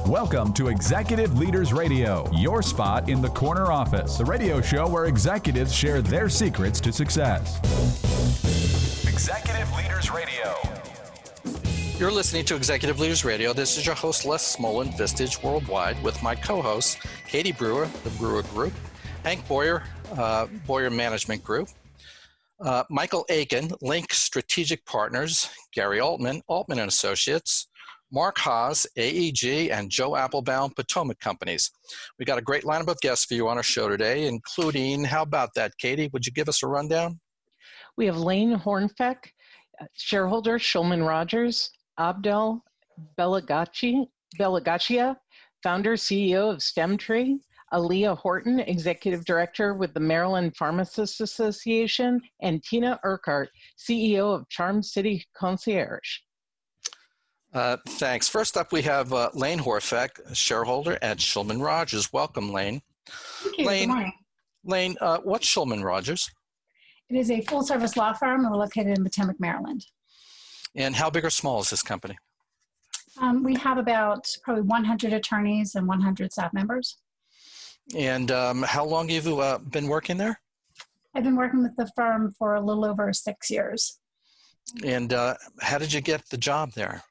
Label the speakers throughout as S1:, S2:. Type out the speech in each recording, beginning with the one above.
S1: Welcome to Executive Leaders Radio, your spot in the corner office, the radio show where executives share their secrets to success. Executive Leaders Radio.
S2: You're listening to Executive Leaders Radio. This is your host, Les Smolin, Vistage Worldwide, with my co-hosts, Katie Brewer, the Brewer Group, Hank Boyer, Boyer Management Group, Michael Aiken, Link Strategic Partners, Gary Altman, Altman & Associates, Mark Haas, AEG, and Joe Applebaum, Potomac Companies. We got a great lineup of guests for you on our show today, including, how about that, Katie? Would you give us a rundown?
S3: We have Lane Hornfeck, shareholder, Shulman Rogers, Abdel Belagachia, founder, CEO of StemTree, Aaliyah Horton, Executive Director with the Maryland Pharmacists Association, and Tina CEO of Charm City Concierge.
S2: Thanks. First up, we have Lane Horfeck, shareholder at Shulman Rogers. Welcome, Lane.
S4: Thank you. Good morning.
S2: Lane, what's Shulman Rogers?
S4: It is a full-service law firm. We're located in Potomac, Maryland.
S2: And how big or small is this company?
S4: We have about probably 100 attorneys and 100 staff members.
S2: And how long have you been working there?
S4: I've been working with the firm for a little over 6 years.
S2: And how did you get the job there?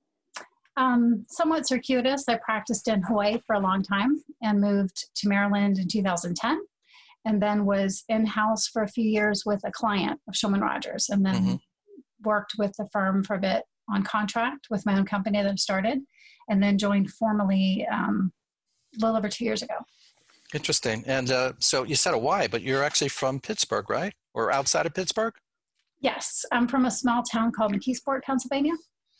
S4: Somewhat circuitous. I practiced in Hawaii for a long time and moved to Maryland in 2010, and then was in-house for a few years with a client of Shulman Rogers, and then worked with the firm for a bit on contract with my own company that I started, and then joined formally a little over 2 years ago.
S2: Interesting. And so you said Hawaii, but you're actually from Pittsburgh, right? Or outside of Pittsburgh?
S4: Yes. I'm from a small town called McKeesport, Pennsylvania.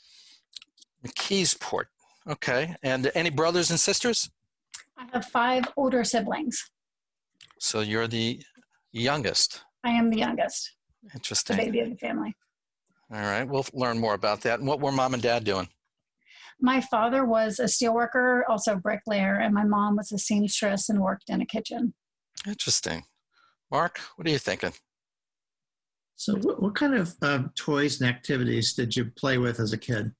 S2: McKeesport. Okay. And any brothers and sisters?
S4: I have 5 older siblings.
S2: So you're the youngest.
S4: I am the youngest.
S2: Interesting.
S4: The baby of the family.
S2: All right. We'll learn more about that. And what were mom and dad doing?
S4: My father was a steelworker, also a bricklayer, and my mom was a seamstress and worked in a kitchen.
S2: Interesting. Mark, what are you thinking?
S5: So what kind of toys and activities did you play with as a kid?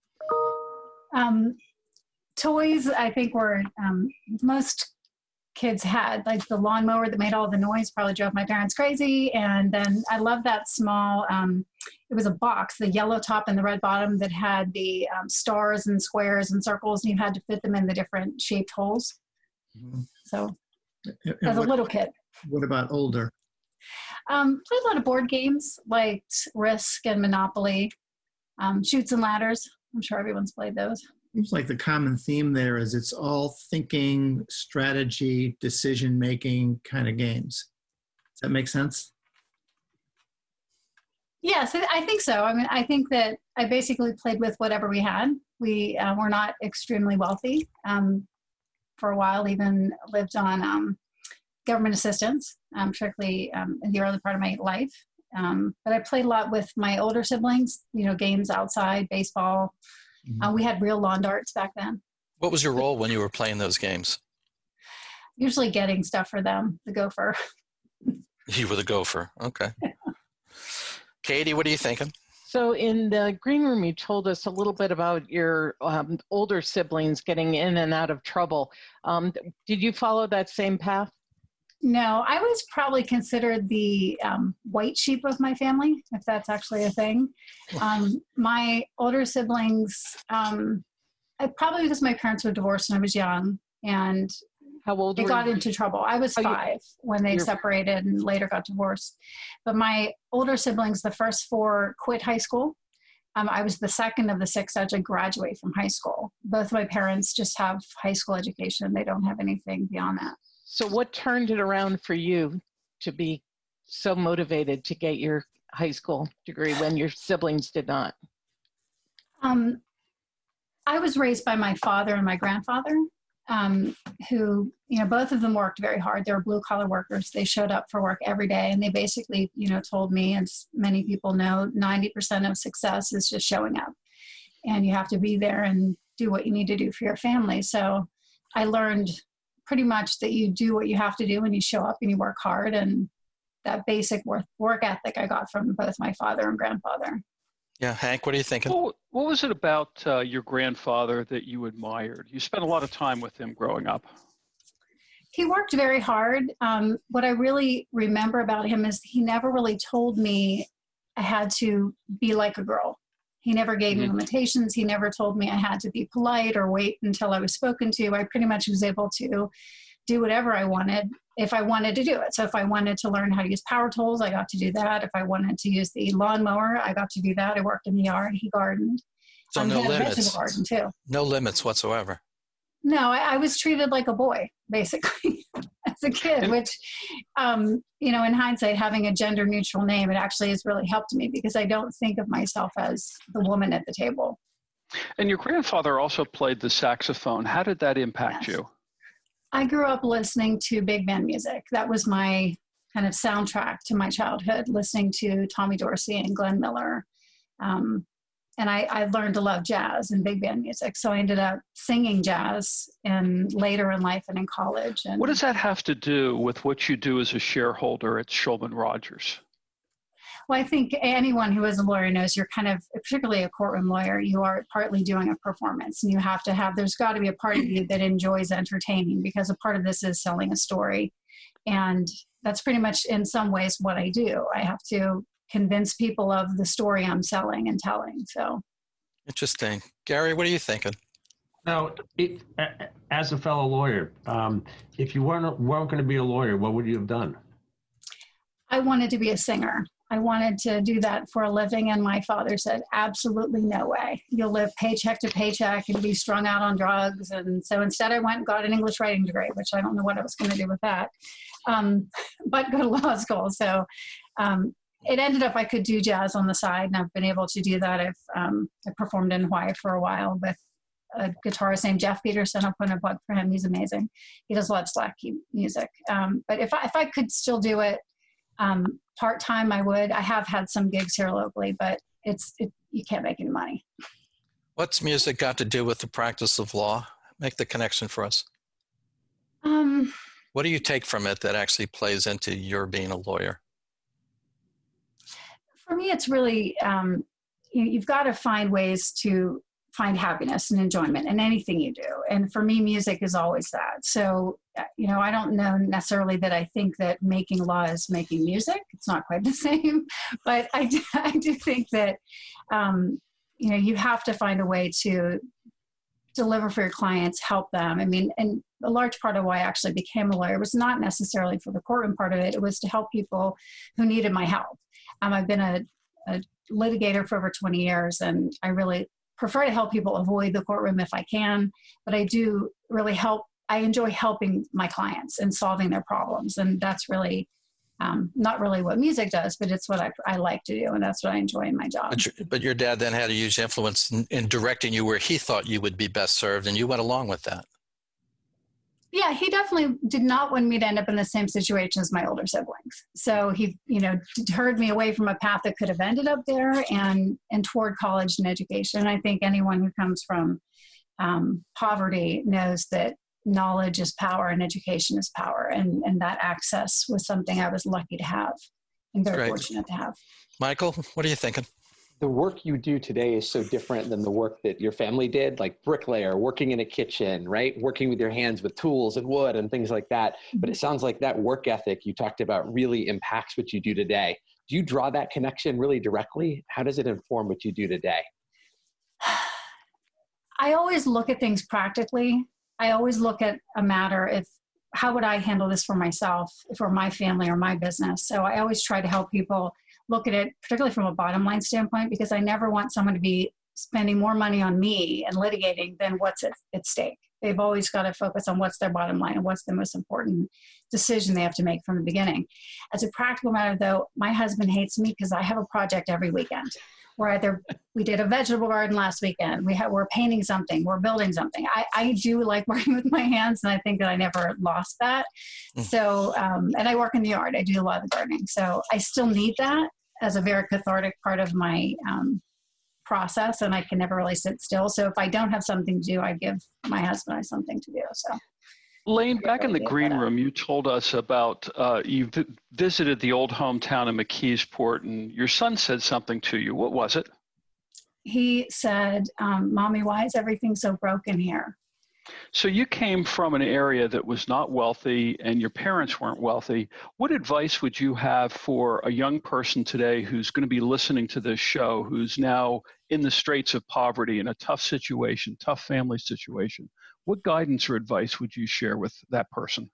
S4: Toys, I think, were most kids had, like the lawnmower that made all the noise, probably drove my parents crazy. And then I love that small, it was a box, the yellow top and the red bottom that had the stars and squares and circles, and you had to fit them in the different shaped holes. Mm-hmm. So as a little kid.
S5: What about older?
S4: Played a lot of board games, liked Risk and Monopoly, Chutes and Ladders. I'm sure everyone's played those.
S5: Seems like the common theme there is it's all thinking, strategy, decision-making kind of games. Does that make sense?
S4: Yes, I think so. I mean, I think that I basically played with whatever we had. We were not extremely wealthy. For a while, even lived on government assistance, particularly in the early part of my life. But I played a lot with my older siblings, games outside, baseball. Mm-hmm. We had real lawn darts back then.
S2: What was your role when you were playing those games?
S4: Usually getting stuff for them, the gopher.
S2: You were the gopher. Okay. Katie, what are you thinking?
S3: So in the green room, you told us a little bit about your older siblings getting in and out of trouble. Did you follow that same path?
S4: No, I was probably considered the white sheep of my family, if that's actually a thing. My older siblings, probably because my parents were divorced when I was young, and
S3: how old
S4: they got into trouble. I was 5 when they separated and later got divorced. But my older siblings, the first 4 quit high school. I was the second of the 6 to actually graduate from high school. Both of my parents just have high school education. They don't have anything beyond that.
S3: So what turned it around for you to be so motivated to get your high school degree when your siblings did not?
S4: I was raised by my father and my grandfather, who, both of them worked very hard. They were blue-collar workers. They showed up for work every day, and they basically, told me, as many people know, 90% of success is just showing up. And you have to be there and do what you need to do for your family. So I learned pretty much that you do what you have to do and you show up and you work hard, and that basic work ethic I got from both my father and grandfather.
S2: Yeah, Hank, what are you thinking?
S6: What was it about your grandfather that you admired? You spent a lot of time with him growing up.
S4: He worked very hard. What I really remember about him is he never really told me I had to be like a girl. He never gave me limitations. He never told me I had to be polite or wait until I was spoken to. I pretty much was able to do whatever I wanted if I wanted to do it. So if I wanted to learn how to use power tools, I got to do that. If I wanted to use the lawnmower, I got to do that. I worked in the yard. He gardened.
S2: So no
S4: he had a
S2: limits.
S4: vegetable garden too.
S2: No limits whatsoever.
S4: No, I was treated like a boy, basically, as a kid, which, in hindsight, having a gender neutral name, it actually has really helped me because I don't think of myself as the woman at the table.
S6: And your grandfather also played the saxophone. How did that impact you?
S4: I grew up listening to big band music. That was my kind of soundtrack to my childhood, listening to Tommy Dorsey and Glenn Miller. And I learned to love jazz and big band music. So I ended up singing jazz later in life and in college. And
S6: what does that have to do with what you do as a shareholder at Shulman Rogers?
S4: Well, I think anyone who is a lawyer knows you're kind of, particularly a courtroom lawyer, you are partly doing a performance, and you have to have, there's got to be a part of you that enjoys entertaining, because a part of this is selling a story. And that's pretty much in some ways what I do. I have to convince people of the story I'm selling and telling. So
S2: interesting. Gary, what are you thinking?
S7: Now, as a fellow lawyer, if you weren't going to be a lawyer, what would you have done?
S4: I wanted to be a singer. I wanted to do that for a living, and my father said, absolutely no way. You'll live paycheck to paycheck and be strung out on drugs. And so instead I went and got an English writing degree, which I don't know what I was going to do with that, but go to law school. So it ended up I could do jazz on the side, and I've been able to do that. I performed in Hawaii for a while with a guitarist named Jeff Peterson. I'll put in a plug for him. He's amazing. He does a lot of slack key music. But if I could still do it part-time, I would. I have had some gigs here locally, but you can't make any money.
S2: What's music got to do with the practice of law? Make the connection for us. What do you take from it that actually plays into your being a lawyer?
S4: For me, it's really, you've got to find ways to find happiness and enjoyment in anything you do. And for me, music is always that. So, I don't know necessarily that I think that making law is making music. It's not quite the same, but I do think that, you have to find a way to deliver for your clients, help them. I mean, and a large part of why I actually became a lawyer was not necessarily for the courtroom part of it. It was to help people who needed my help. I've been a litigator for over 20 years, and I really prefer to help people avoid the courtroom if I can, but I do really help. I enjoy helping my clients and solving their problems. And that's really not really what music does, but it's what I like to do. And that's what I enjoy in my job.
S2: But your dad then had a huge influence in directing you where he thought you would be best served, and you went along with that.
S4: Yeah, he definitely did not want me to end up in the same situation as my older siblings. So he, deterred me away from a path that could have ended up there and toward college and education. I think anyone who comes from poverty knows that knowledge is power and education is power. And that access was something I was lucky to have and very fortunate to have.
S2: Michael, what are you thinking?
S8: The work you do today is so different than the work that your family did, like bricklayer, working in a kitchen, right? Working with your hands with tools and wood and things like that. But it sounds like that work ethic you talked about really impacts what you do today. Do you draw that connection really directly? How does it inform what you do today?
S4: I always look at things practically. I always look at a matter how would I handle this for myself, for my family or my business? So I always try to help people look at it, particularly from a bottom line standpoint, because I never want someone to be spending more money on me and litigating than what's at stake. They've always got to focus on what's their bottom line and what's the most important decision they have to make from the beginning. As a practical matter, though, my husband hates me because I have a project every weekend. We did a vegetable garden last weekend. We're painting something. We're building something. I do like working with my hands, and I think that I never lost that. So, and I work in the yard. I do a lot of the gardening. So I still need that as a very cathartic part of my process, and I can never really sit still. So if I don't have something to do, I give my husband something to do. So.
S6: Lane, back in the green room, you told us about you visited the old hometown in McKeesport, and your son said something to you. What was it?
S4: he said, Mommy, why is everything so broken here?
S6: So you came from an area that was not wealthy and your parents weren't wealthy. What advice would you have for a young person today who's going to be listening to this show, who's now in the straits of poverty, in a tough situation, tough family situation? What guidance or advice would you share with that person?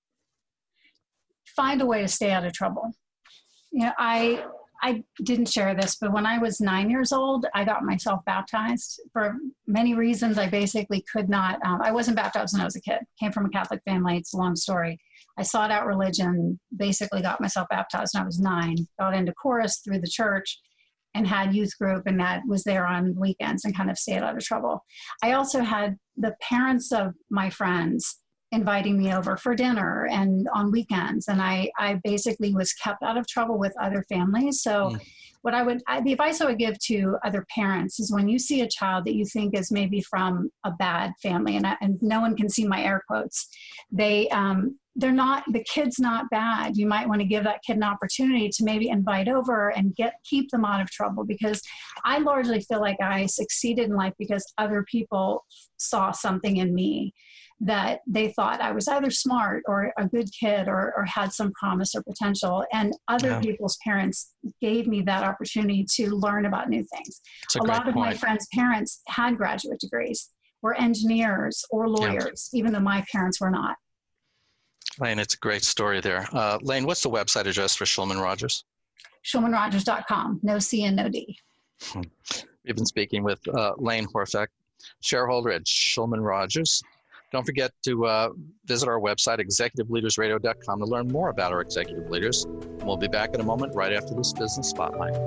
S4: Find a way to stay out of trouble. You know, I didn't share this, but when I was 9 years old, I got myself baptized. For many reasons, I basically could not, I wasn't baptized when I was a kid. Came from a Catholic family. It's a long story. I sought out religion, basically got myself baptized when I was 9, got into chorus through the church and had youth group, and that was there on weekends and kind of stayed out of trouble. I also had the parents of my friends inviting me over for dinner and on weekends. And I basically was kept out of trouble with other families. So the advice I would give to other parents is when you see a child that you think is maybe from a bad family, and no one can see my air quotes, the kid's not bad. You might want to give that kid an opportunity to maybe invite over and keep them out of trouble, because I largely feel like I succeeded in life because other people saw something in me that they thought I was either smart or a good kid or had some promise or potential. And other people's parents gave me that opportunity to learn about new things. A lot of my friends' parents had graduate degrees, were engineers or lawyers, even though my parents were not.
S2: Lane, it's a great story there. Lane, what's the website address for Shulman Rogers?
S4: ShulmanRogers.com. No C and no D.
S2: We've been speaking with Lane Hornfeck, shareholder at Shulman Rogers. Don't forget to visit our website, executiveleadersradio.com, to learn more about our executive leaders. We'll be back in a moment right after this business spotlight.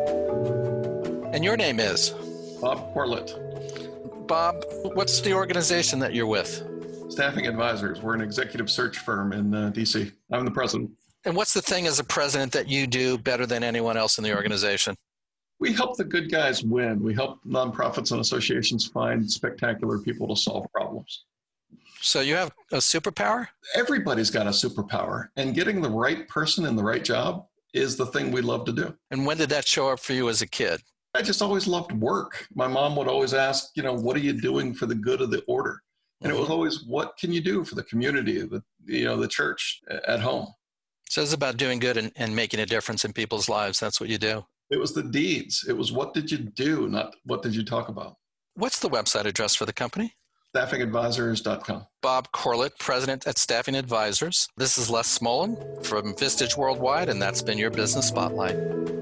S2: And your name is?
S9: Bob Corlett.
S2: Bob, what's the organization that you're with?
S9: Staffing Advisors. We're an executive search firm in D.C. I'm the president.
S2: And what's the thing as a president that you do better than anyone else in the organization?
S9: We help the good guys win. We help nonprofits and associations find spectacular people to solve problems.
S2: So you have a superpower?
S9: Everybody's got a superpower, and getting the right person in the right job is the thing we love to do.
S2: And when did that show up for you as a kid?
S9: I just always loved work. My mom would always ask, what are you doing for the good of the order? And it was always, what can you do for the community, the church at home?
S2: So it's about doing good and making a difference in people's lives. That's what you do.
S9: It was the deeds. It was what did you do, not what did you talk about.
S2: What's the website address for the company?
S9: StaffingAdvisors.com.
S2: Bob Corlett, president at Staffing Advisors. This is Les Smolin from Vistage Worldwide, and that's been your Business Spotlight.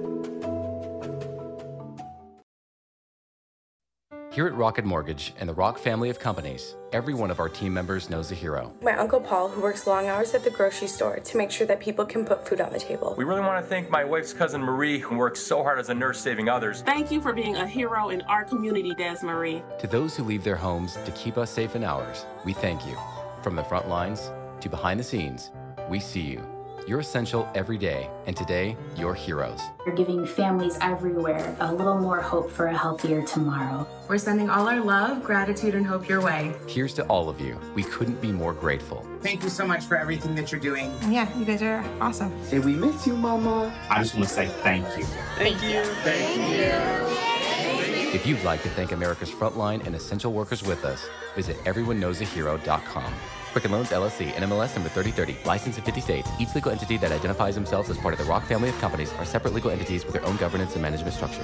S10: Here at Rocket Mortgage and the Rock family of companies, every one of our team members knows a hero.
S11: My Uncle Paul, who works long hours at the grocery store to make sure that people can put food on the table.
S12: We really want to thank my wife's cousin Marie, who works so hard as a nurse saving others.
S13: Thank you for being a hero in our community, Des Marie.
S10: To those who leave their homes to keep us safe in ours, we thank you. From the front lines to behind the scenes, we see you. You're essential every day, and today, you're heroes.
S14: We're giving families everywhere a little more hope for a healthier tomorrow.
S15: We're sending all our love, gratitude, and hope your way.
S10: Here's to all of you. We couldn't be more grateful.
S16: Thank you so much for everything that you're doing.
S15: Yeah, you guys are awesome.
S16: Say we miss you, Mama.
S17: I just want to say thank you.
S15: Thank you.
S16: Thank you.
S10: If you'd like to thank America's frontline and essential workers with us, visit everyoneknowsahero.com. Quicken Loans, LLC, NMLS number 3030, licensed in 50 states. Each legal entity that identifies themselves as part of the Rock family of companies are separate legal entities with their own governance and management structures.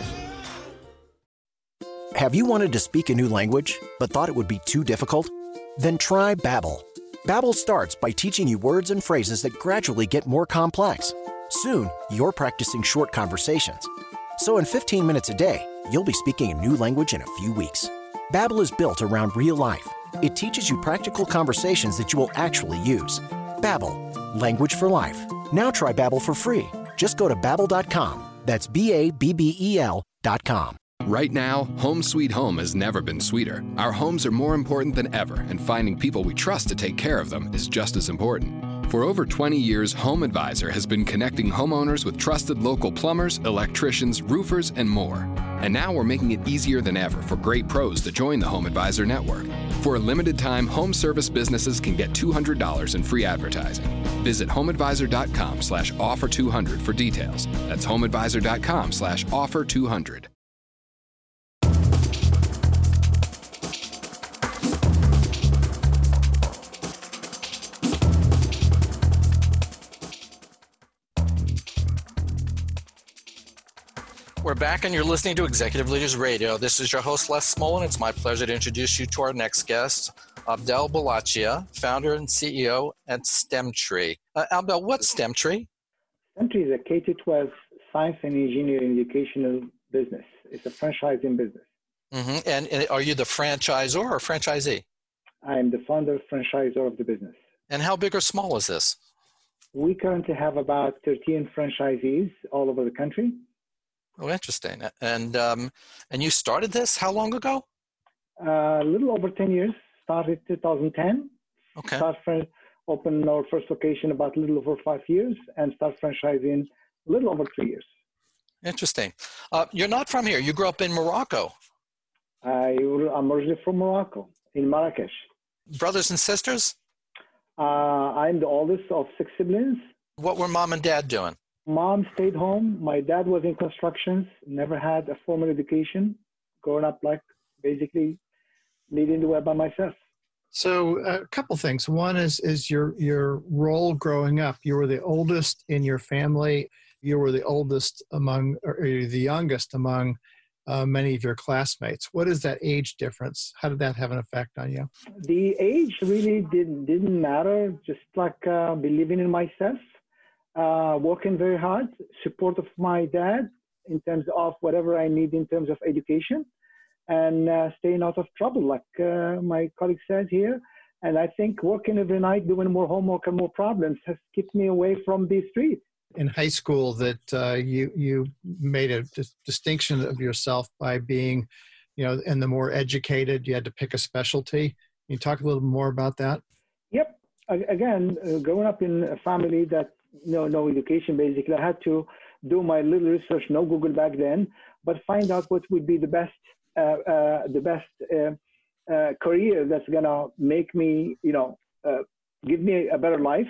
S18: Have you wanted to speak a new language, but thought it would be too difficult? Then try Babbel. Babbel starts by teaching you words and phrases that gradually get more complex. Soon, you're practicing short conversations. So in 15 minutes a day, you'll be speaking a new language in a few weeks. Babbel is built around real life. It teaches you practical conversations that you will actually use. Babbel, language for life. Now try Babbel for free. Just go to Babbel.com. That's Babbel.com.
S19: Right now, home sweet home has never been sweeter. Our homes are more important than ever, and finding people we trust to take care of them is just as important. For over 20 years, Home Advisor has been connecting homeowners with trusted local plumbers, electricians, roofers, and more. And now we're making it easier than ever for great pros to join the Home Advisor network. For a limited time, home service businesses can get $200 in free advertising. Visit homeadvisor.com/offer200 for details. That's homeadvisor.com/offer200.
S2: We're back and you're listening to Executive Leaders Radio. This is your host, Les Smolin. It's my pleasure to introduce you to our next guest, Abdel Balachia, founder and CEO at STEMtree. Abdel, what's STEMtree?
S17: STEMtree is a K-12 science and engineering educational business. It's a franchising business.
S2: Mm-hmm. And are you the franchisor or franchisee?
S17: I am the founder franchisor of the business.
S2: And how big or small is this?
S17: We currently have about 13 franchisees all over the country.
S2: Oh, interesting. And you started this how long ago?
S17: A little over 10 years. Started 2010.
S2: Okay.
S17: Opened our first location about a little over 5 years and start franchising a little over 3 years.
S2: Interesting. You're not from here. You grew up in Morocco.
S17: I'm originally from Morocco, in Marrakesh.
S2: Brothers and sisters?
S17: I'm the oldest of 6 siblings.
S2: What were mom and dad doing?
S17: Mom stayed home. My dad was in constructions, never had a formal education, growing up like basically leading the way by myself.
S5: So a couple things. One is your role growing up. You were the oldest in your family. You were the oldest among, or the youngest among many of your classmates. What is that age difference? How did that have an effect on you?
S17: The age really didn't matter. Just like believing in myself, working very hard, support of my dad in terms of whatever I need in terms of education, and staying out of trouble, like my colleague said here. And I think working every night, doing more homework and more problems has kept me away from the street.
S5: In high school, that you made a distinction of yourself by being, and the more educated, you had to pick a specialty. Can you talk a little more about that?
S17: Yep. Again, growing up in a family that no education, basically, I had to do my little research, no Google back then, but find out what would be the best career that's gonna make me, give me a better life,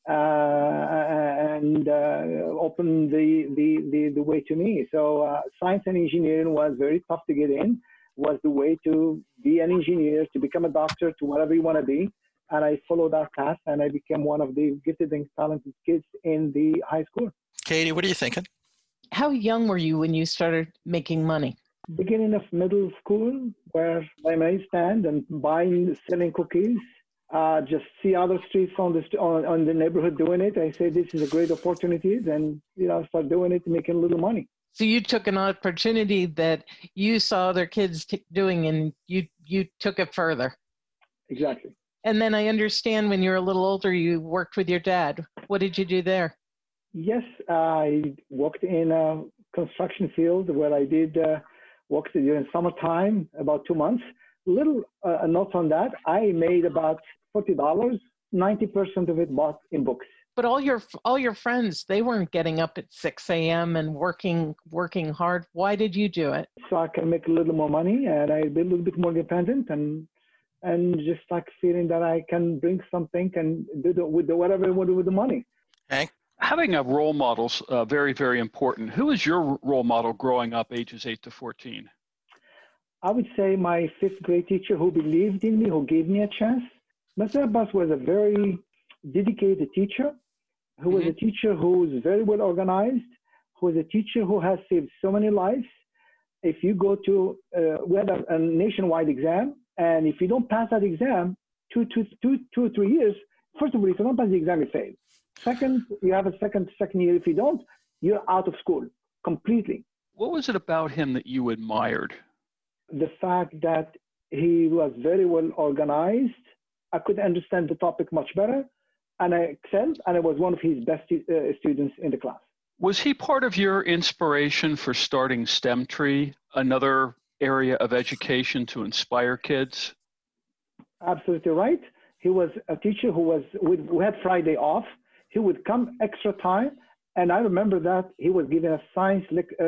S17: and open the way to me. So science and engineering was very tough to get in. Was the way to be an engineer, to become a doctor, to whatever you want to be. And I followed that path, and I became one of the gifted and talented kids in the high school.
S2: Katie, what are you thinking?
S3: How young were you when you started making money?
S17: Beginning of middle school, where I may stand and selling cookies. Just see other streets on the neighborhood doing it. I say this is a great opportunity, and start doing it, making a little money.
S3: So you took an opportunity that you saw other kids doing, and you took it further.
S17: Exactly.
S3: And then I understand when you were a little older, you worked with your dad. What did you do there?
S17: Yes, I worked in a construction field where I did work during summertime, about 2 months. Little note on that, I made about $40, 90% of it bought in books.
S3: But all your friends, they weren't getting up at 6 a.m. and working hard. Why did you do it?
S17: So I can make a little more money, and I'd be a little bit more independent, and just like feeling that I can bring something and do whatever I want to do with the money.
S2: Hank?
S6: Having a role model's very, very important. Who was your role model growing up ages 8 to 14?
S17: I would say my 5th grade teacher who believed in me, who gave me a chance. Mr. Abbas was a very dedicated teacher, who was a teacher who was very well organized, who was a teacher who has saved so many lives. If you go to, we had a nationwide exam, and if you don't pass that exam, 2 or 3 years, first of all, if you don't pass the exam, you fail. Second, you have a second year. If you don't, you're out of school completely.
S6: What was it about him that you admired?
S17: The fact that he was very well organized. I could understand the topic much better, and I excelled, and I was one of his best students in the class.
S6: Was he part of your inspiration for starting STEMtree, another area of education to inspire kids?
S17: Absolutely right. He was a teacher we had Friday off. He would come extra time, and I remember that he was giving us science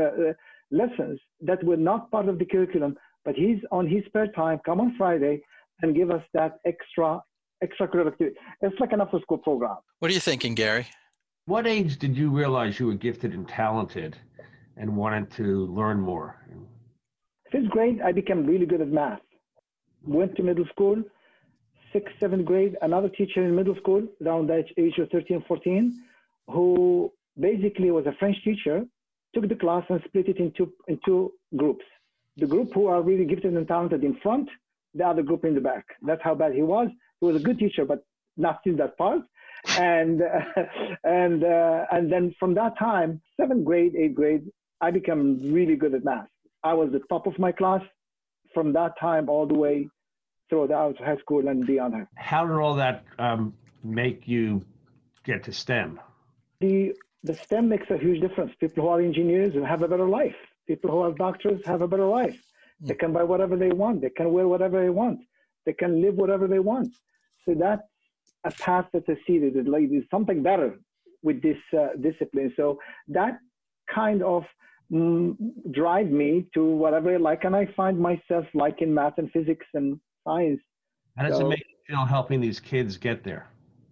S17: lessons that were not part of the curriculum, but he's on his spare time, come on Friday and give us that extracurricular activity. It's like an after-school program.
S2: What are you thinking, Gary?
S7: What age did you realize you were gifted and talented and wanted to learn more?
S17: 5th grade, I became really good at math. Went to middle school. 6th, 7th grade, another teacher in middle school, around the age of 13, 14, who basically was a French teacher, took the class and split it into groups. The group who are really gifted and talented in front, the other group in the back. That's how bad he was. He was a good teacher, but not in that part. And then from that time, 7th grade, 8th grade, I became really good at math. I was the top of my class from that time all the way throughout high school and beyond.
S7: How did all that make you get to STEM?
S17: The STEM makes a huge difference. People who are engineers have a better life. People who are doctors have a better life. They can buy whatever they want. They can wear whatever they want. They can live whatever they want. So that's a path that I see that there's something better with this discipline. So that kind of drive me to whatever I like, and I find myself liking math and physics and science.
S7: How does it make you feel helping these kids get there?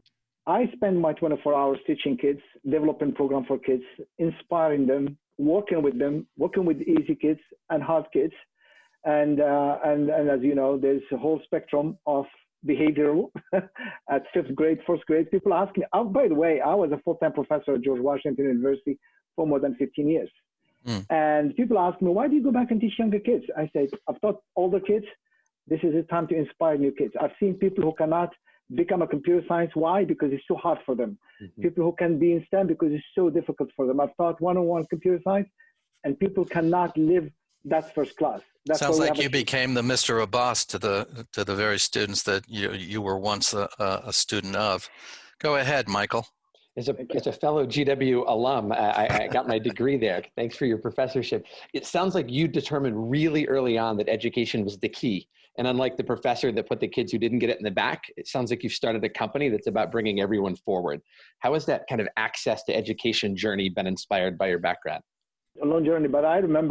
S17: I spend my 24 hours teaching kids, developing program for kids, inspiring them, working with easy kids and hard kids. And as you know, there's a whole spectrum of behavioral at 5th grade, 1st grade. People ask me, oh, by the way, I was a full-time professor at George Washington University for more than 15 years. And people ask me, why do you go back and teach younger kids? I said, I've taught older kids. This is the time to inspire new kids. I've seen people who cannot become a computer science. Why? Because it's too hard for them. People who can be in STEM because it's so difficult for them. I've taught one-on-one computer science, and people cannot live that first class. That's
S2: Sounds like you became the Mr. Abbas to the very students that you were once a student of. Go ahead, Michael.
S8: As a fellow GW alum, I got my degree there. Thanks for your professorship. It sounds like you determined really early on that education was the key. And unlike the professor that put the kids who didn't get it in the back, it sounds like you've started a company that's about bringing everyone forward. How has that kind of access to education journey been inspired by your background?
S17: A long journey, but I remember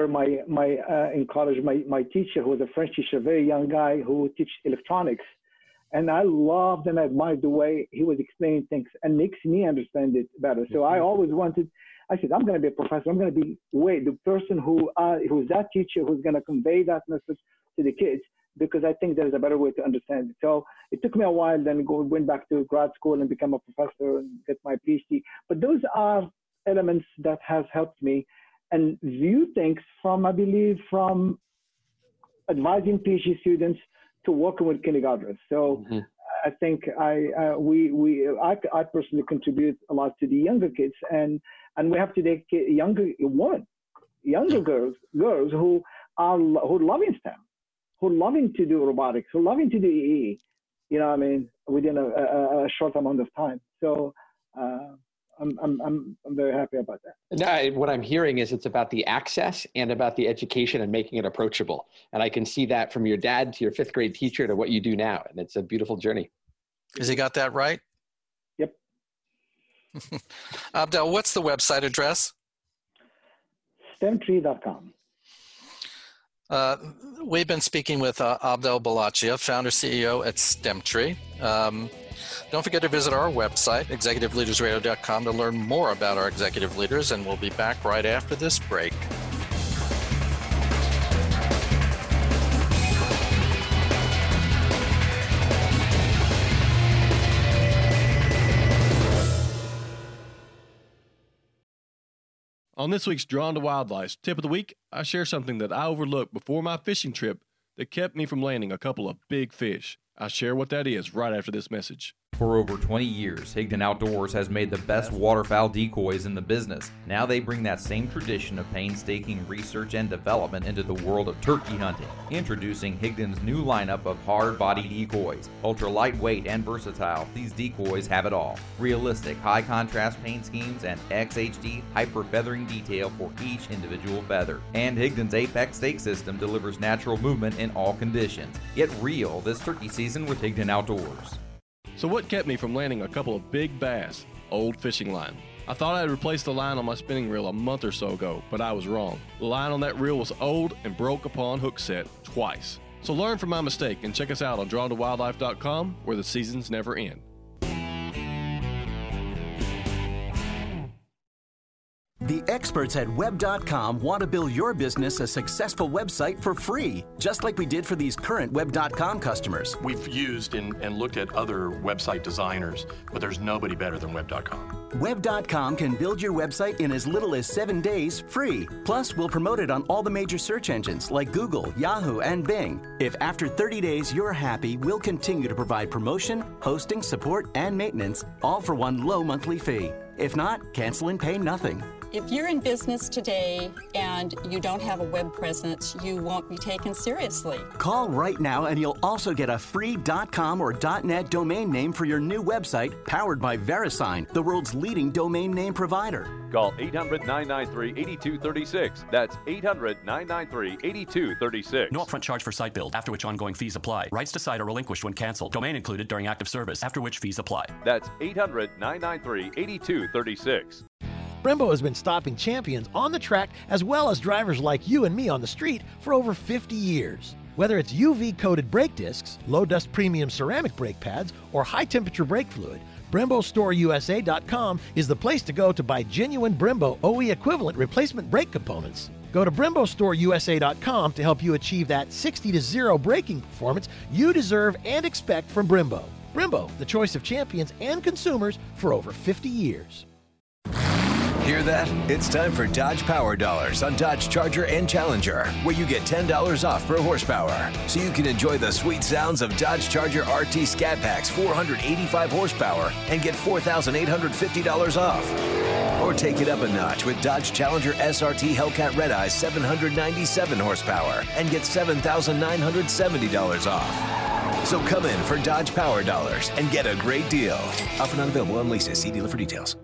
S17: in college, my teacher, who was a French teacher, a very young guy who teaches electronics. And I loved and admired the way he was explaining things and makes me understand it better. So I always I said, I'm going to be a professor. I'm going to be the person who's that teacher who's going to convey that message to the kids, because I think there's a better way to understand it. So it took me a while, then went back to grad school and become a professor and get my PhD. But those are elements that has helped me and view things from advising PhD students to working with kindergartners. So I think I personally contribute a lot to the younger kids, and we have today younger girls who loving STEM, who loving to do robotics, who loving to do EE, within a short amount of time. So I'm very happy about that.
S8: No, what I'm hearing is it's about the access and about the education and making it approachable. And I can see that from your dad to your 5th grade teacher to what you do now. And it's a beautiful journey.
S2: Has he got that right?
S17: Yep.
S2: Abdel, what's the website address?
S17: STEMtree.com.
S2: We've been speaking with Abdel Balachia, founder CEO at STEMtree. Don't forget to visit our website, executiveleadersradio.com, to learn more about our executive leaders, and we'll be back right after this break.
S20: On this week's Drawn to Wildlife's Tip of the Week, I share something that I overlooked before my fishing trip that kept me from landing a couple of big fish. I'll share what that is right after this message.
S21: For over 20 years, Higdon Outdoors has made the best waterfowl decoys in the business. Now they bring that same tradition of painstaking research and development into the world of turkey hunting. Introducing Higdon's new lineup of hard-body decoys. Ultra lightweight and versatile, these decoys have it all. Realistic, high-contrast paint schemes and XHD hyper-feathering detail for each individual feather. And Higdon's Apex stake system delivers natural movement in all conditions. Get real this turkey season with Higdon Outdoors.
S20: So what kept me from landing a couple of big bass? Old fishing line. I thought I had replaced the line on my spinning reel a month or so ago, but I was wrong. The line on that reel was old and broke upon hook set twice. So learn from my mistake and check us out on drawntowildlife.com, where the seasons never end.
S18: The X experts at Web.com want to build your business a successful website for free, just like we did for these current Web.com customers.
S1: We've used and looked at other website designers, but there's nobody better than Web.com.
S18: Web.com can build your website in as little as 7 days free. Plus, we'll promote it on all the major search engines like Google, Yahoo, and Bing. If after 30 days you're happy, we'll continue to provide promotion, hosting, support, and maintenance, all for one low monthly fee. If not, cancel and pay nothing.
S22: If you're in business today and you don't have a web presence, you won't be taken seriously.
S18: Call right now and you'll also get a free .com or .net domain name for your new website, powered by VeriSign, the world's leading domain name provider.
S23: Call 800-993-8236. That's 800-993-8236.
S24: No upfront charge for site build, after which ongoing fees apply. Rights to site are relinquished when canceled. Domain included during active service, after which fees apply.
S23: That's 800-993-8236.
S25: Brembo has been stopping champions on the track as well as drivers like you and me on the street for over 50 years. Whether it's UV-coated brake discs, low-dust premium ceramic brake pads, or high-temperature brake fluid, BremboStoreUSA.com is the place to go to buy genuine Brembo OE equivalent replacement brake components. Go to BremboStoreUSA.com to help you achieve that 60-0 braking performance you deserve and expect from Brembo. Brembo, the choice of champions and consumers for over 50 years.
S26: Hear that? It's time for Dodge Power Dollars on Dodge Charger and Challenger, where you get $10 off per horsepower. So you can enjoy the sweet sounds of Dodge Charger RT Scat Pack's 485 horsepower and get $4,850 off. Or take it up a notch with Dodge Challenger SRT Hellcat Red Eye 797 horsepower and get $7,970 off. So come in for Dodge Power Dollars and get a great deal. Offer not available on leases. See dealer for details.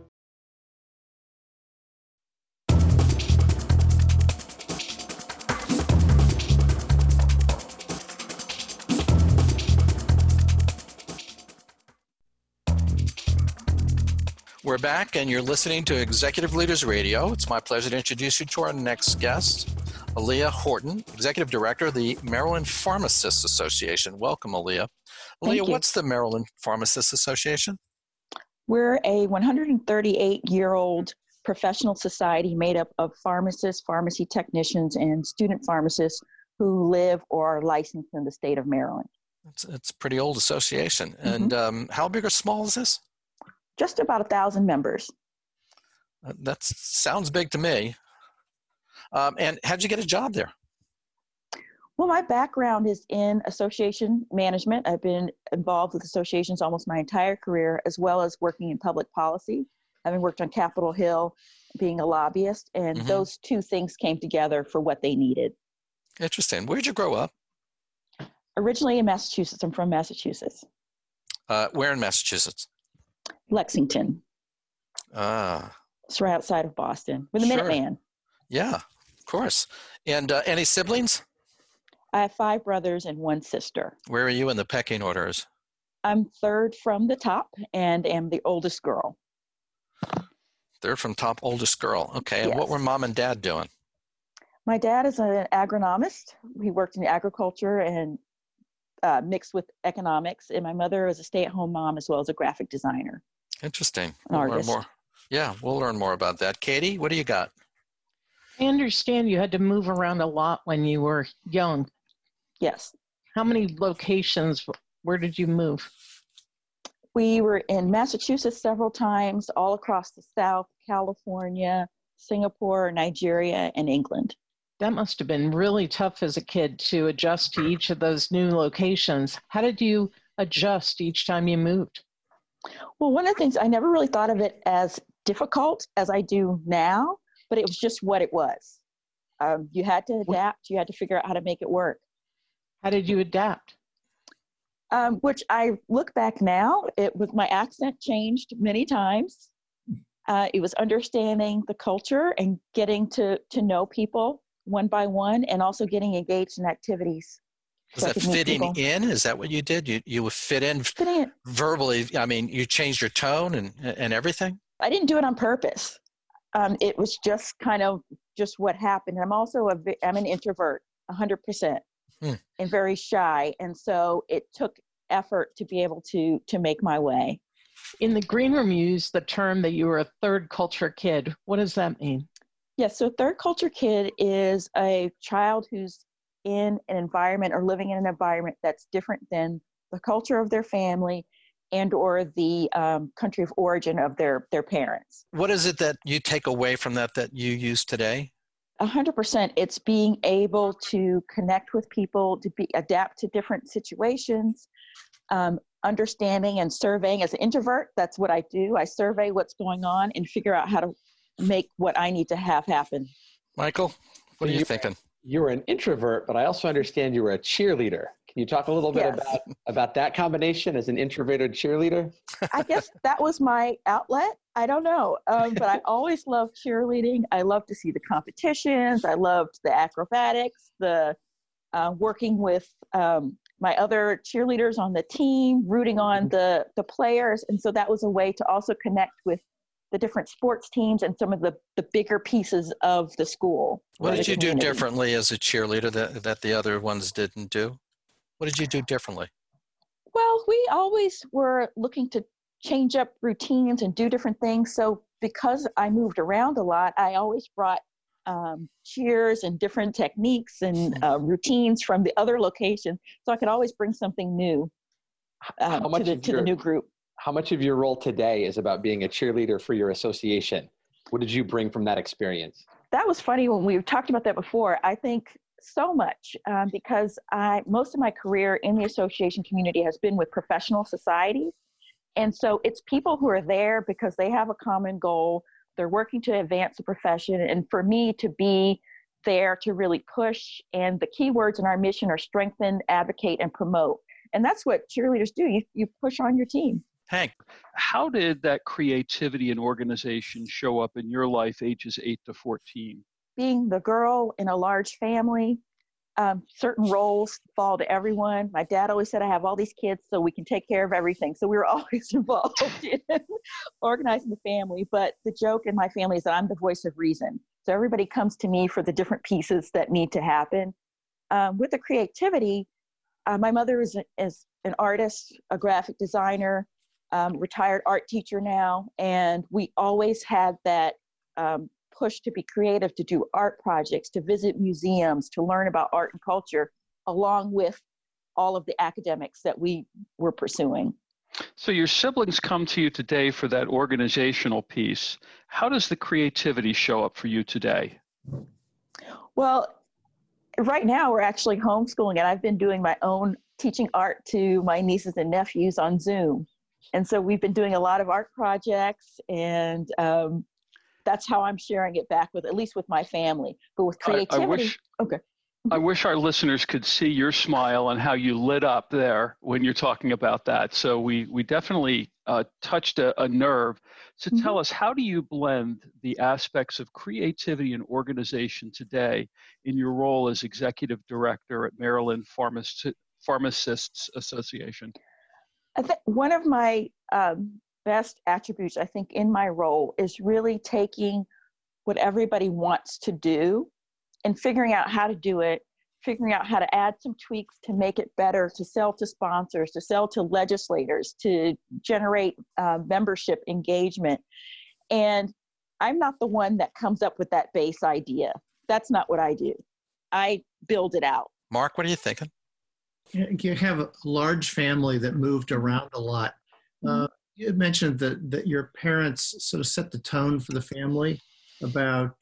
S2: We're back, and you're listening to Executive Leaders Radio. It's my pleasure to introduce you to our next guest, Aaliyah Horton, Executive Director of the Maryland Pharmacists Association. Welcome, Aaliyah. Aaliyah, what's the Maryland Pharmacists Association?
S27: We're a 138-year-old professional society made up of pharmacists, pharmacy technicians, and student pharmacists who live or are licensed in the state of Maryland.
S2: It's a pretty old association. Mm-hmm. And how big or small is this?
S27: Just about 1,000 members.
S2: That sounds big to me. And how'd you get a job there?
S27: Well, my background is in association management. I've been involved with associations almost my entire career, as well as working in public policy, having worked on Capitol Hill, being a lobbyist, and those two things came together for what they needed.
S2: Interesting. Where'd you grow up?
S27: Originally in Massachusetts. I'm from Massachusetts.
S2: Where in Massachusetts?
S27: Lexington. It's right outside of Boston with a Minuteman.
S2: Yeah, of course. And any siblings?
S27: I have 5 brothers and 1 sister.
S2: Where are you in the pecking orders?
S27: I'm third from the top and am the oldest girl.
S2: Third from top, oldest girl. Okay.
S27: Yes.
S2: And what were mom and dad doing?
S27: My dad is an agronomist. He worked in agriculture and mixed with economics. And my mother is a stay-at-home mom as well as a graphic designer.
S2: Interesting. We'll learn more. Yeah, we'll learn more about that. Katie, what do you got?
S3: I understand you had to move around a lot when you were young.
S27: Yes.
S3: How many locations? Where did you move?
S27: We were in Massachusetts several times, all across the South, California, Singapore, Nigeria, and England.
S3: That must have been really tough as a kid to adjust to each of those new locations. How did you adjust each time you moved?
S27: Well, one of the things, I never really thought of it as difficult as I do now, but it was just what it was. You had to adapt. You had to figure out how to make it work.
S3: How did you adapt?
S27: Which I look back now, my accent changed many times. It was understanding the culture and getting to know people one by one, and also getting engaged in activities.
S2: Was that fitting in? Is that what you did? You would fit in verbally. I mean, you changed your tone and everything?
S27: I didn't do it on purpose. It was just kind of just what happened. I'm also I'm an introvert, 100%, and very shy. And so it took effort to be able to make my way.
S3: In the green room, you used the term that you were a third culture kid. What does that mean?
S27: Yes, so third culture kid is a child who's in an environment or living in an environment that's different than the culture of their family and or the country of origin of their parents.
S2: What is it that you take away from that you use today?
S27: 100%. It's being able to connect with people, adapt to different situations, understanding and surveying. As an introvert, that's what I do. I survey what's going on and figure out how to make what I need to have happen.
S2: Michael, what are you thinking?
S8: You're an introvert, but I also understand you were a cheerleader. Can you talk a little bit about that combination as an introverted cheerleader?
S27: I guess that was my outlet. I don't know. But I always loved cheerleading. I loved to see the competitions. I loved the acrobatics, the working with my other cheerleaders on the team, rooting on the players. And so that was a way to also connect with the different sports teams and some of the bigger pieces of the school.
S2: What did you do differently as a cheerleader that the other ones didn't do? What did you do differently?
S27: Well, we always were looking to change up routines and do different things. So because I moved around a lot, I always brought cheers and different techniques and routines from the other locations. So I could always bring something new to the new group.
S8: How much of your role today is about being a cheerleader for your association? What did you bring from that experience?
S27: That was funny when we talked about that before. I think so much because most of my career in the association community has been with professional societies. And so it's people who are there because they have a common goal. They're working to advance the profession. And for me to be there to really push, and the key words in our mission are strengthen, advocate, and promote. And that's what cheerleaders do. You push on your team.
S2: Hank,
S6: how did that creativity and organization show up in your life ages 8 to 14?
S27: Being the girl in a large family, certain roles fall to everyone. My dad always said, I have all these kids so we can take care of everything. So we were always involved in organizing the family. But the joke in my family is that I'm the voice of reason. So everybody comes to me for the different pieces that need to happen. With the creativity, my mother is an artist, a graphic designer, retired art teacher now, and we always had that push to be creative, to do art projects, to visit museums, to learn about art and culture, along with all of the academics that we were pursuing.
S6: So your siblings come to you today for that organizational piece. How does the creativity show up for you today?
S27: Well, right now we're actually homeschooling, and I've been doing my own teaching art to my nieces and nephews on Zoom. And so we've been doing a lot of art projects, and that's how I'm sharing it back with, at least with my family. But with creativity,
S6: I wish our listeners could see your smile and how you lit up there when you're talking about that. So we definitely touched a nerve. So tell us, how do you blend the aspects of creativity and organization today in your role as executive director at Maryland Pharmacists Association?
S27: I think one of my best attributes, I think, in my role is really taking what everybody wants to do and figuring out how to do it, figuring out how to add some tweaks to make it better, to sell to sponsors, to sell to legislators, to generate membership engagement. And I'm not the one that comes up with that base idea. That's not what I do. I build it out.
S2: Mark, what are you thinking?
S5: You have a large family that moved around a lot. You had mentioned that your parents sort of set the tone for the family about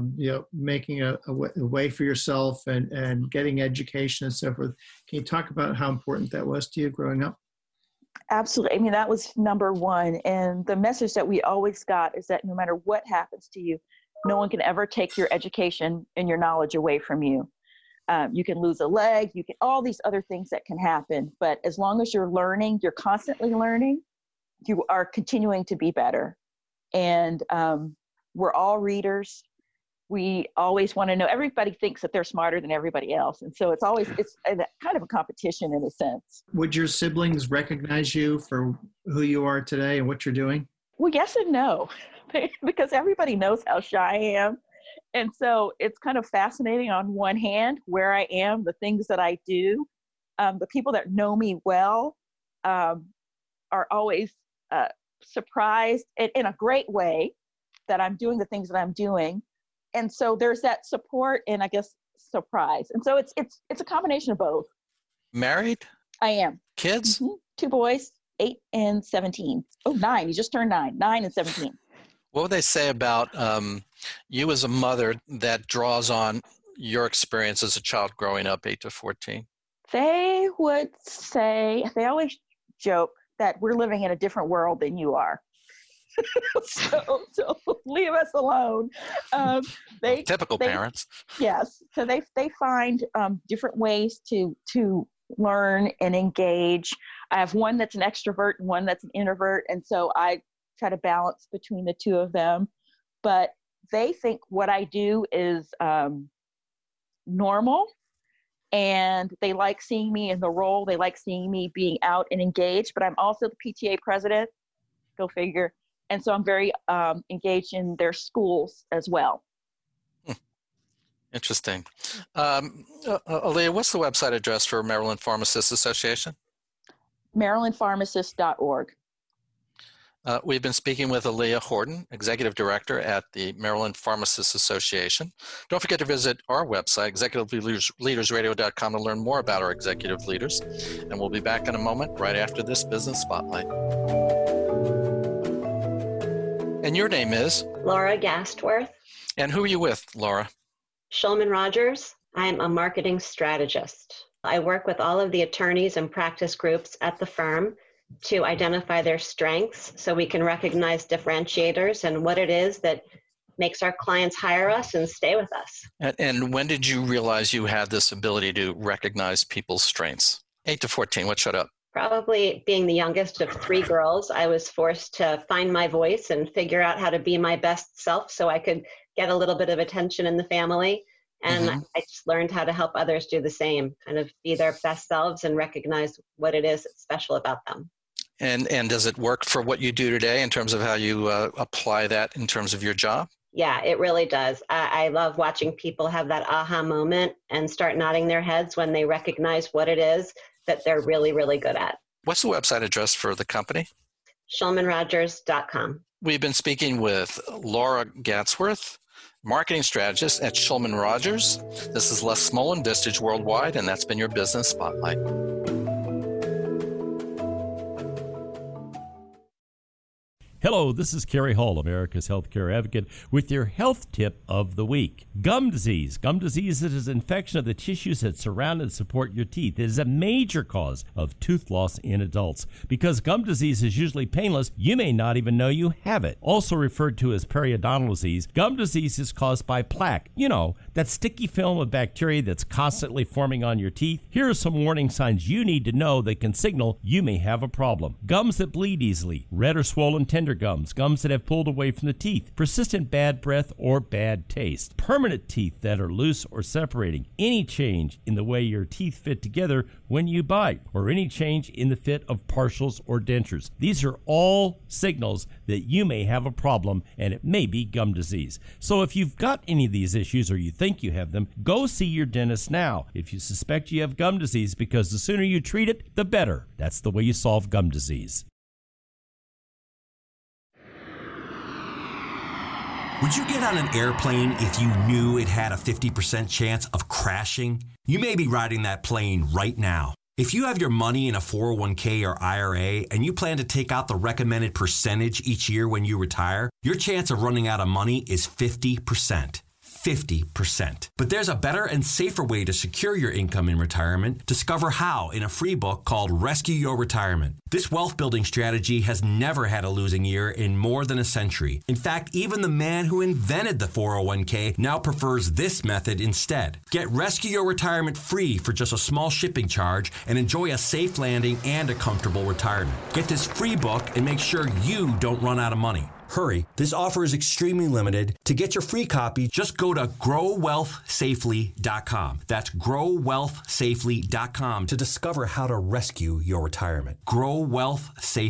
S5: making a way for yourself and getting education and so forth. Can you talk about how important that was to you growing up?
S27: Absolutely. I mean, that was number one. And the message that we always got is that no matter what happens to you, no one can ever take your education and your knowledge away from you. You can lose a leg, you can, all these other things that can happen. But as long as you're learning, you're constantly learning, you are continuing to be better. And we're all readers. We always want to know, everybody thinks that they're smarter than everybody else. And so it's kind of a competition in a sense.
S5: Would your siblings recognize you for who you are today and what you're doing?
S27: Well, yes and no, because everybody knows how shy I am. And so it's kind of fascinating on one hand, where I am, the things that I do. The people that know me well are always surprised in a great way that I'm doing the things that I'm doing. And so there's that support and I guess surprise. And so it's a combination of both.
S2: Married?
S27: I am.
S2: Kids?
S27: 2 boys, 8 and 17. Oh, 9. He just turned 9 and 17.
S2: What would they say about you as a mother that draws on your experience as a child growing up 8 to 14?
S27: They would say, they always joke that we're living in a different world than you are. so leave us alone.
S2: Typical parents.
S27: Yes. So they find different ways to learn and engage. I have one that's an extrovert and one that's an introvert. And so I try to balance between the two of them. But they think what I do is normal. And they like seeing me in the role. They like seeing me being out and engaged. But I'm also the PTA president. Go figure. And so I'm very engaged in their schools as well.
S2: Interesting. Aaliyah, what's the website address for Maryland Pharmacists Association?
S27: MarylandPharmacist.org.
S2: We've been speaking with Aaliyah Horton, Executive Director at the Maryland Pharmacists Association. Don't forget to visit our website, executiveleadersradio.com, to learn more about our executive leaders. And we'll be back in a moment right after this Business Spotlight. And your name is?
S4: Laura Gastworth.
S2: And who are you with, Laura?
S4: Shulman Rogers. I'm a marketing strategist. I work with all of the attorneys and practice groups at the firm to identify their strengths so we can recognize differentiators and what it is that makes our clients hire us and stay with us.
S2: And when did you realize you had this ability to recognize people's strengths? 8 to 14, what showed up?
S4: Probably being the youngest of 3 girls, I was forced to find my voice and figure out how to be my best self so I could get a little bit of attention in the family. And I just learned how to help others do the same, kind of be their best selves and recognize what it is that's special about them.
S2: And does it work for what you do today in terms of how you apply that in terms of your job?
S4: Yeah, it really does. I love watching people have that aha moment and start nodding their heads when they recognize what it is that they're really, really good at.
S2: What's the website address for the company?
S4: ShulmanRogers.com.
S2: We've been speaking with Laura Gatsworth, marketing strategist at Shulman Rogers. This is Les Smolin, Vistage Worldwide, and that's been your Business Spotlight.
S9: Hello, this is Kerry Hall, America's healthcare advocate, with your health tip of the week. Gum disease. Gum disease is an infection of the tissues that surround and support your teeth. It is a major cause of tooth loss in adults. Because gum disease is usually painless, you may not even know you have it. Also referred to as periodontal disease, gum disease is caused by plaque. You know, that sticky film of bacteria that's constantly forming on your teeth. Here are some warning signs you need to know that can signal you may have a problem. Gums that bleed easily, red or swollen tender gums, gums that have pulled away from the teeth, persistent bad breath or bad taste, permanent teeth that are loose or separating, any change in the way your teeth fit together when you bite, or any change in the fit of partials or dentures. These are all signals that you may have a problem, and it may be gum disease. So if you've got any of these issues or you think you have them, go see your dentist now if you suspect you have gum disease, because the sooner you treat it, the better. That's the way you solve gum disease.
S11: Would you get on an airplane if you knew it had a 50% chance of crashing? You may be riding that plane right now. If you have your money in a 401k or IRA and you plan to take out the recommended percentage each year when you retire, your chance of running out of money is 50%. 50%. But there's a better and safer way to secure your income in retirement. Discover how in a free book called Rescue Your Retirement. This wealth building strategy has never had a losing year in more than a century. In fact, even the man who invented the 401k now prefers this method instead. Get Rescue Your Retirement free for just a small shipping charge and enjoy a safe landing and a comfortable retirement. Get this free book and make sure you don't run out of money. Hurry, this offer is extremely limited. To get your free copy, just go to growwealthsafely.com. That's growwealthsafely.com to discover how to rescue your retirement.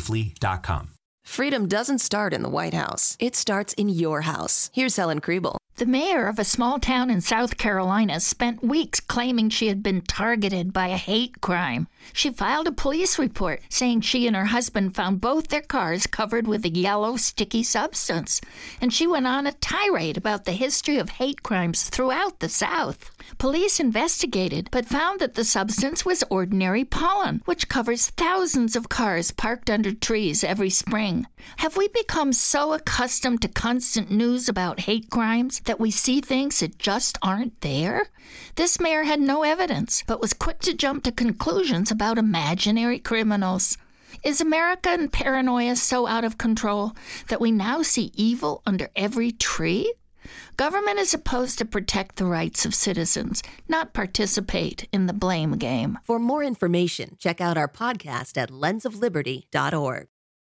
S11: growwealthsafely.com.
S12: Freedom doesn't start in the White House. It starts in your house. Here's Helen Kriebel.
S10: The mayor of a small town in South Carolina spent weeks claiming she had been targeted by a hate crime. She filed a police report saying she and her husband found both their cars covered with a yellow, sticky substance. And she went on a tirade about the history of hate crimes throughout the South. Police investigated, but found that the substance was ordinary pollen, which covers thousands of cars parked under trees every spring. Have we become so accustomed to constant news about hate crimes that we see things that just aren't there? This mayor had no evidence, but was quick to jump to conclusions about imaginary criminals. Is American paranoia so out of control that we now see evil under every tree? Government is supposed to protect the rights of citizens, not participate in the blame game.
S12: For more information, check out our podcast at lensofliberty.org.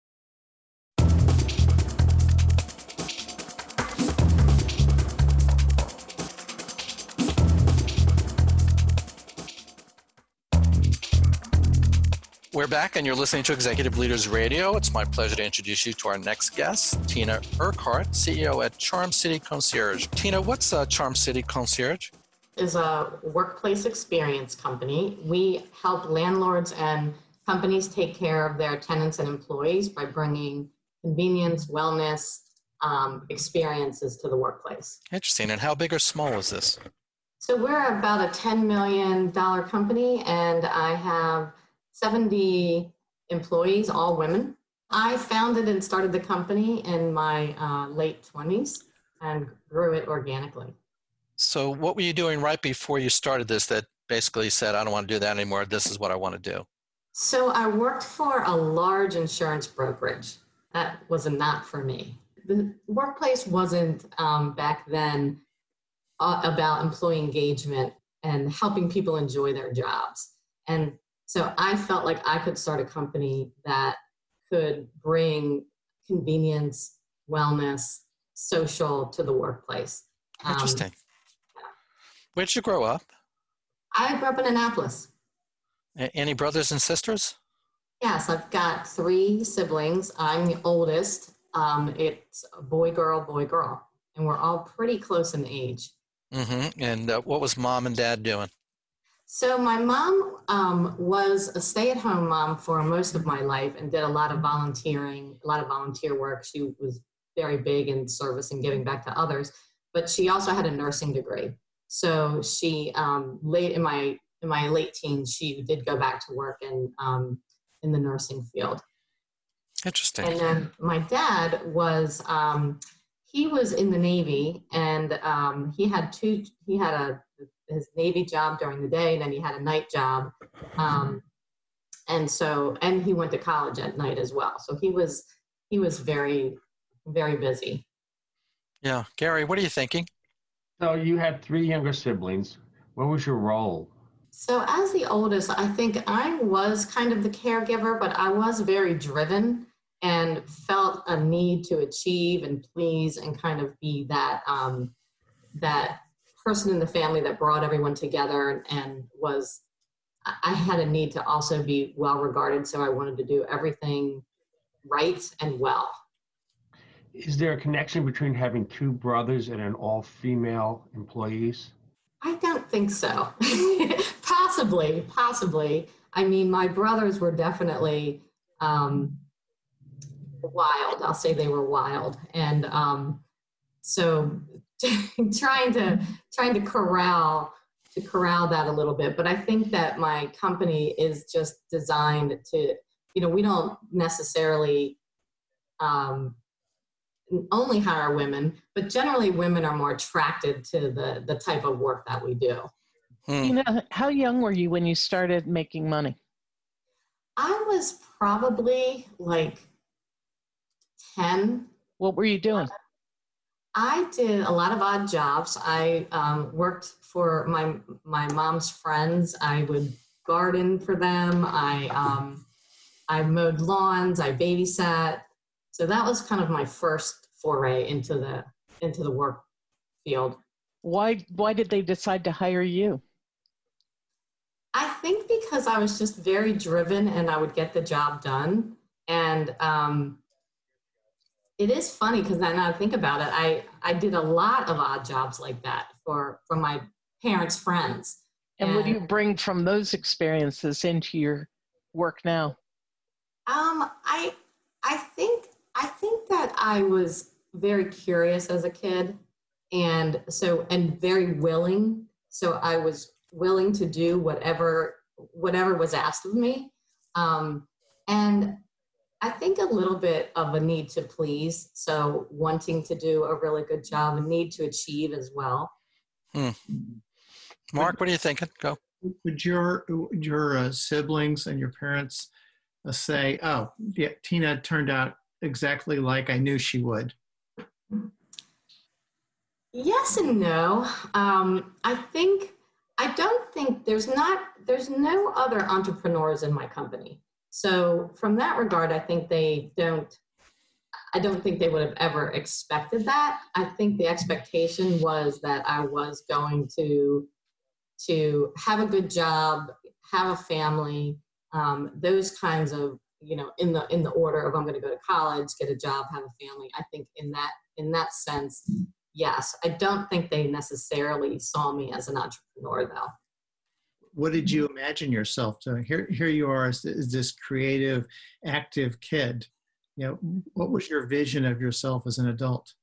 S2: We're back, and you're listening to Executive Leaders Radio. It's my pleasure to introduce you to our next guest, Tina Urquhart, CEO at Charm City Concierge. Tina, what's Charm City Concierge?
S13: Is a workplace experience company. We help landlords and companies take care of their tenants and employees by bringing convenience, wellness, experiences to the workplace.
S2: Interesting. And how big or small is this?
S13: So we're about a $10 million company, and I have 70 employees, all women. I founded and started the company in my late 20s and grew it organically.
S2: So what were you doing right before you started this that basically said, I don't want to do that anymore, this is what I want to do?
S13: So I worked for a large insurance brokerage. That was not for me. The workplace wasn't back then about employee engagement and helping people enjoy their jobs. And so I felt like I could start a company that could bring convenience, wellness, social to the workplace.
S2: Interesting. Where did you grow up?
S13: I grew up in Annapolis.
S2: Any brothers and sisters?
S13: Yes, I've got 3 siblings. I'm the oldest. It's boy, girl, and we're all pretty close in age.
S2: Mm-hmm. And what was mom and dad doing?
S13: So my mom was a stay-at-home mom for most of my life and did a lot of volunteering, a lot of volunteer work. She was very big in service and giving back to others, but she also had a nursing degree. So she, in my late teens, she did go back to work in the nursing field.
S2: Interesting.
S13: And then my dad was, he was in the Navy, and he had his Navy job during the day, and then he had a night job. And he went to college at night as well. So he was very, very busy.
S2: Yeah. Gary, what are you thinking?
S7: So you had 3 younger siblings. What was your role?
S13: So as the oldest, I think I was kind of the caregiver, but I was very driven and felt a need to achieve and please and kind of be that person in the family that brought everyone together, and I had a need to also be well regarded, so I wanted to do everything right and well.
S7: Is there a connection between having 2 brothers and an all-female employees?
S13: I don't think so. Possibly. I mean, my brothers were definitely wild. I'll say they were wild. And so trying to corral that a little bit. But I think that my company is just designed to, we don't necessarily only hire women, but generally women are more attracted to the type of work that we do.
S3: How young were you when you started making money?
S13: I was probably like 10.
S3: What were you doing?
S13: I did a lot of odd jobs. I worked for my mom's friends. I would garden for them. I mowed lawns. I babysat. So that was kind of my first foray into the work field.
S3: Why did they decide to hire you?
S13: I think because I was just very driven and I would get the job done. And it is funny because now I think about it, I did a lot of odd jobs like that for my parents' friends.
S3: And what do you bring from those experiences into your work now?
S13: I think that I was very curious as a kid, and very willing. So I was willing to do whatever was asked of me, and I think a little bit of a need to please. So wanting to do a really good job, a need to achieve as well.
S2: Mark, what are you thinking? Go.
S5: Would your siblings and your parents say, "Oh, yeah, Tina turned out exactly like I knew she would"?
S13: Yes and no. I don't think there's no other entrepreneurs in my company. So from that regard, I don't think they would have ever expected that. I think the expectation was that I was going to have a good job, have a family, those kinds of, in the order of I'm going to go to college, get a job, have a family. I think in that sense, yes. I don't think they necessarily saw me as an entrepreneur, though.
S5: What did you imagine yourself doing? Here you are as this creative, active kid. What was your vision of yourself as an adult?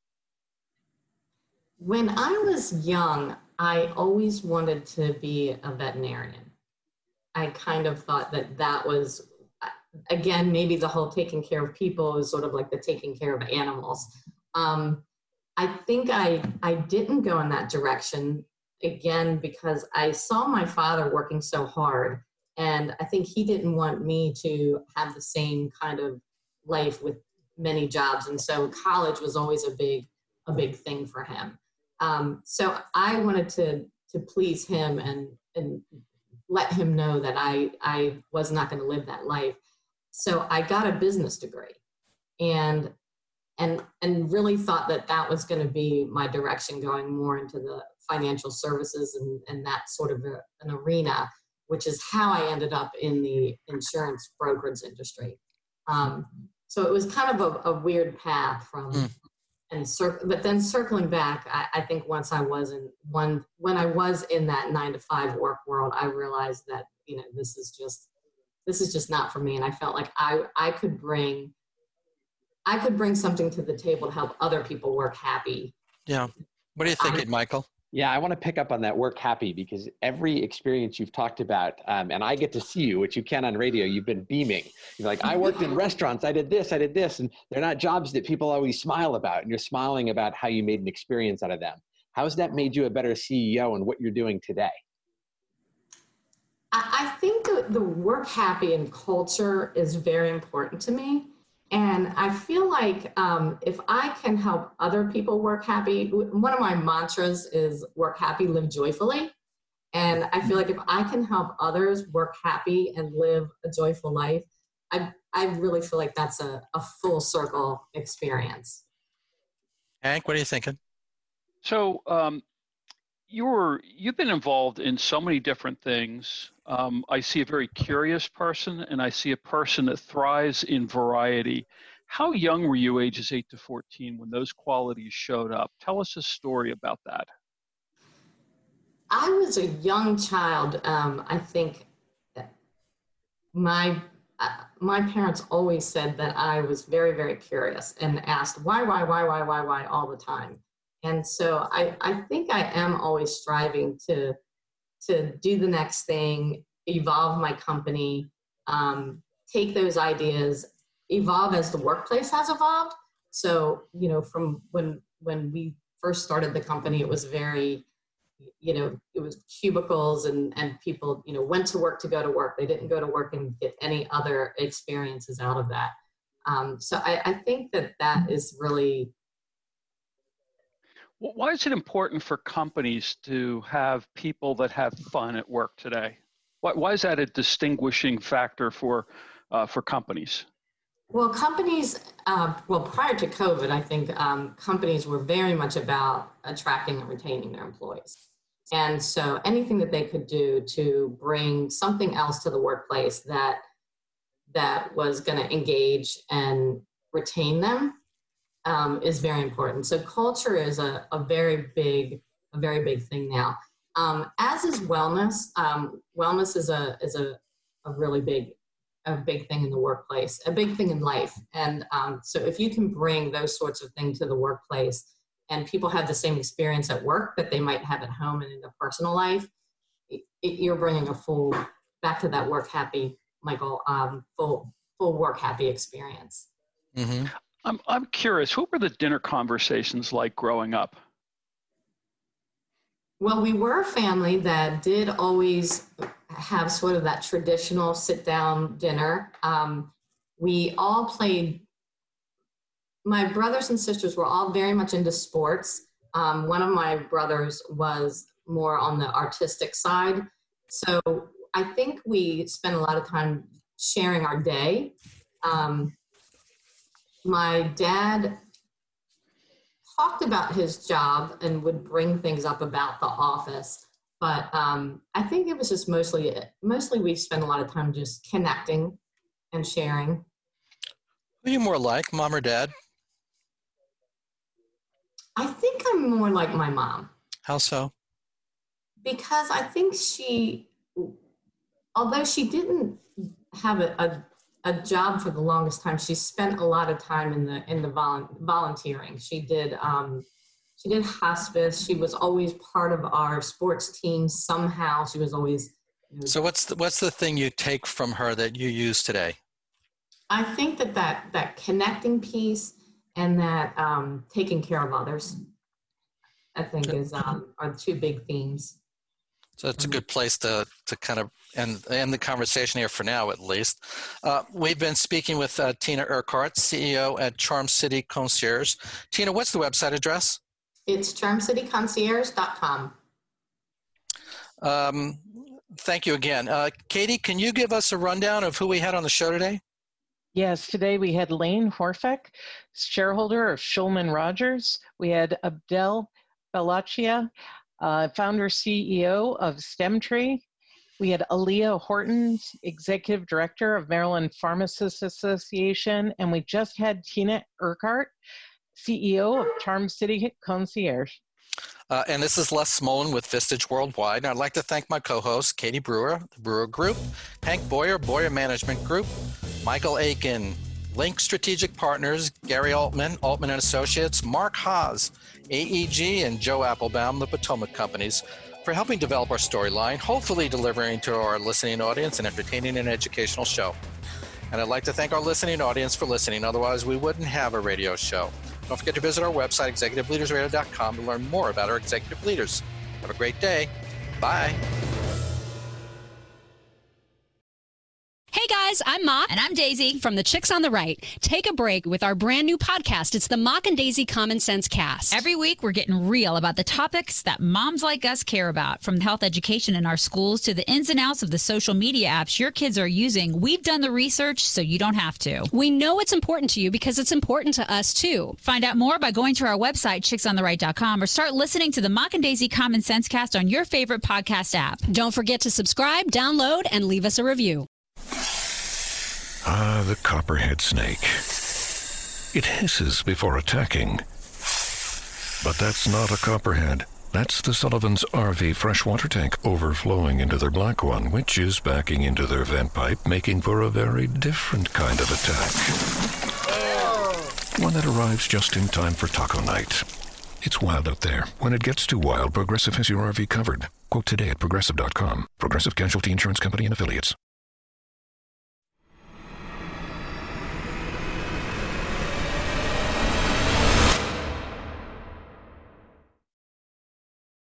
S13: When I was young, I always wanted to be a veterinarian. I kind of thought that was, again, maybe the whole taking care of people is sort of like the taking care of animals. I think I didn't go in that direction, again, because I saw my father working so hard, and I think he didn't want me to have the same kind of life with many jobs, and so college was always a big thing for him. So I wanted to please him and let him know that I was not going to live that life. So I got a business degree, and really thought that was going to be my direction, going more into the financial services and that sort of an arena, which is how I ended up in the insurance brokerage industry. So it was kind of a weird path but then circling back, I think once when I was in that 9-to-5 work world, I realized that, this is just not for me. And I felt like I could bring something to the table to help other people work happy.
S2: Yeah. What are you thinking, Michael?
S8: Yeah, I want to pick up on that work happy, because every experience you've talked about, and I get to see you, which you can on radio, you've been beaming. You're like, I worked in restaurants, I did this, and they're not jobs that people always smile about, and you're smiling about how you made an experience out of them. How has that made you a better CEO and what you're doing today?
S13: I think the work happy and culture is very important to me. And I feel like if I can help other people work happy, one of my mantras is work happy, live joyfully. And I feel like if I can help others work happy and live a joyful life, I really feel like that's a full circle experience.
S2: Hank, what are you thinking?
S6: So you've been involved in so many different things. I see a very curious person, and I see a person that thrives in variety. How young were you, ages 8 to 14, when those qualities showed up? Tell us a story about that.
S13: I was a young child. I think my parents always said that I was very, very curious and asked why all the time. And so I think I am always striving to do the next thing, evolve my company, take those ideas, evolve as the workplace has evolved. So, from when we first started the company, it was very, it was cubicles and people, went to work to go to work. They didn't go to work and get any other experiences out of that. So I think that is really...
S6: Why is it important for companies to have people that have fun at work today? Why is that a distinguishing factor for companies?
S13: Well, companies, prior to COVID, I think companies were very much about attracting and retaining their employees. And so anything that they could do to bring something else to the workplace that was going to engage and retain them is very important. So culture is a very big thing now. As is wellness. Wellness is a really big thing in the workplace, a big thing in life. And so if you can bring those sorts of things to the workplace, and people have the same experience at work that they might have at home and in their personal life, you're bringing back to that work happy, Michael, full work happy experience.
S2: Mm-hmm.
S6: I'm curious, what were the dinner conversations like growing up?
S13: Well, we were a family that did always have sort of that traditional sit-down dinner. We all played, my brothers and sisters were all very much into sports. One of my brothers was more on the artistic side. So I think we spent a lot of time sharing our day. My dad talked about his job and would bring things up about the office. But I think it was just mostly we spent a lot of time just connecting and sharing.
S2: Who are you more like, mom or dad?
S13: I think I'm more like my mom.
S2: How so?
S13: Because I think although she didn't have a job for the longest time, she spent a lot of time in the volunteering. She did hospice. She was always part of our sports team somehow. She was always.
S2: So what's the thing you take from her that you use today?
S13: I think that connecting piece and that taking care of others, I think are the two big themes.
S2: So it's a good place to kind of end the conversation here for now, at least. We've been speaking with Tina Urquhart, CEO at Charm City Concierge. Tina, what's the website address?
S13: It's charmcityconcierge.com.
S2: Thank you again. Katie, can you give us a rundown of who we had on the show today?
S3: Yes, today we had Lane Hornfeck, shareholder of Shulman Rogers. We had Abdel Belachia, founder CEO of STEMtree. We had Aaliyah Horton, executive director of Maryland Pharmacists Association. And we just had Tina Urquhart, CEO of Charm City Concierge.
S2: And this is Les Smolin with Vistage Worldwide. And I'd like to thank my co-hosts, Katie Brewer, the Brewer Group, Hank Boyer, Boyer Management Group, Michael Aiken, Link Strategic Partners, Gary Altman, Altman & Associates, Mark Haas, AEG, and Joe Applebaum, the Potomac Companies, for helping develop our storyline, hopefully delivering to our listening audience an entertaining and educational show. And I'd like to thank our listening audience for listening. Otherwise, we wouldn't have a radio show. Don't forget to visit our website, executiveleadersradio.com, to learn more about our executive leaders. Have a great day. Bye.
S14: Hey guys, I'm Mock. And I'm Daisy. From the Chicks on the Right. Take a break with our brand new podcast. It's the Mock and Daisy Common Sense Cast.
S15: Every week, we're getting real about the topics that moms like us care about, from health education in our schools to the ins and outs of the social media apps your kids are using. We've done the research so you don't have to.
S14: We know it's important to you because it's important to us too.
S15: Find out more by going to our website, chicksontheright.com, or start listening to the Mock and Daisy Common Sense Cast on your favorite podcast app.
S14: Don't forget to subscribe, download, and leave us a review.
S16: Ah, the copperhead snake. It hisses before attacking. But that's not a copperhead. That's the Sullivan's RV freshwater tank overflowing into their black one, which is backing into their vent pipe, making for a very different kind of attack. One that arrives just in time for taco night. It's wild out there. When it gets too wild, Progressive has your RV covered. Quote today at Progressive.com. Progressive Casualty Insurance Company and Affiliates.